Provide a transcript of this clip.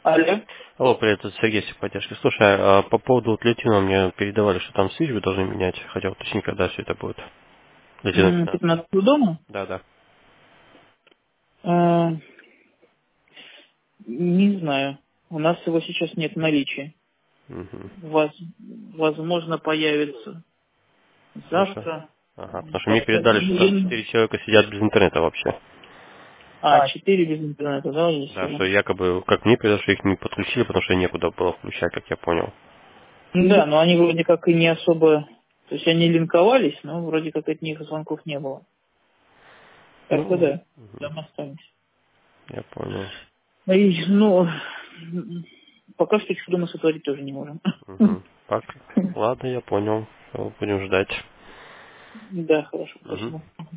Алло. Алло, привет, это Сергей Симпатяшки. Слушай, а по поводу вот Летина мне передавали, что там свич вы должны менять. Хотел уточнить, когда все это будет. Летина 15. 15 дома? Да, да. Э, Не знаю. У нас его сейчас нет в наличии. Угу. Возможно, появится Потому что, завтра. ага, потому что мне передали, что там Я 4 человека сидят без интернета вообще. 4 без интернета, да, есть Да, уже? что якобы, как мне передали, что их не подключили, потому что некуда было включать, как я понял. Да, но они вроде как и не особо... То есть они линковались, но вроде как от них звонков не было. Так что Ну, да, там остались. я понял. Ну, пока что чудо мы сотворить тоже не можем. Угу. Так, ладно, я понял. Всё, будем ждать. Да, хорошо, Угу. спасибо.